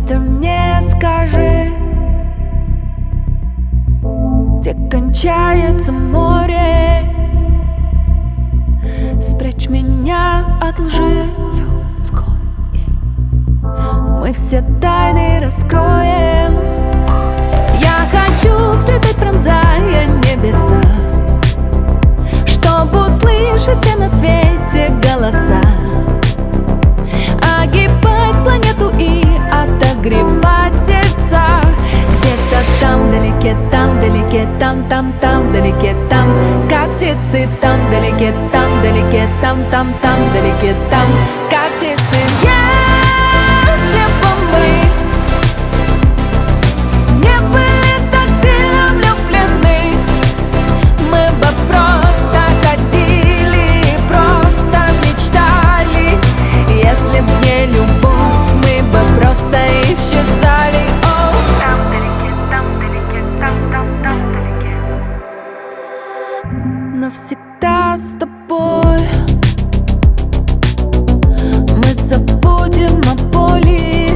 Ветер, мне скажи, где кончается море? Спрячь меня от лжи людской. Мы все тайны раскроем. Я хочу взлететь, пронзая небеса, чтобы услышать все на свете голоса, огибать планету и отогревать сердца. Где-то там вдалеке, там вдалеке, там вдалеке, там, как птицы, там вдалеке, там вдалеке, там вдалеке, там, как птицы. Если бы мы не были так сильно влюблены, мы бы просто ходили, просто мечтали. Если б не любовь, мы бы просто исчезали. Там вдалеке, там вдалеке, там вдалеке. Навсегда с тобой мы забудем о боли.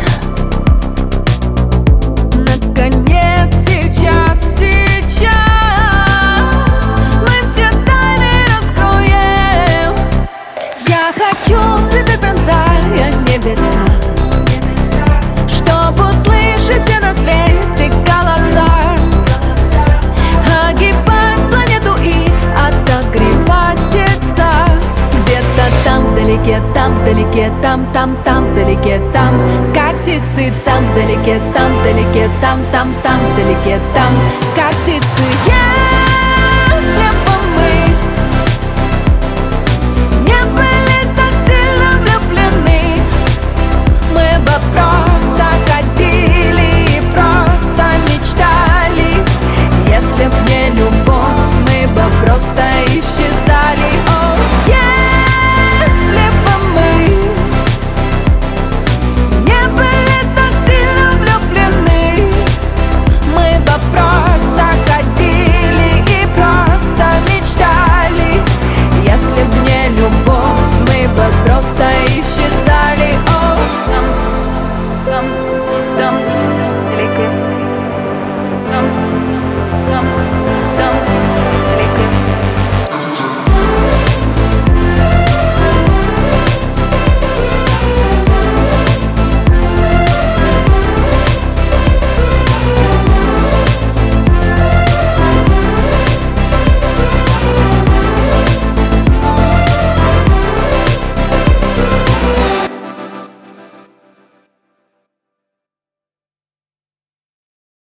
Наконец, сейчас мы все тайны раскроем. Я хочу взлететь, пронзая небеса, чтобы услышать все на свете голоса, огибать планету и отогревать сердца. Где-то там вдалеке, там вдалеке, там вдалеке, там, как птицы, там вдалеке, там вдалеке, там вдалеке, там, как птицы.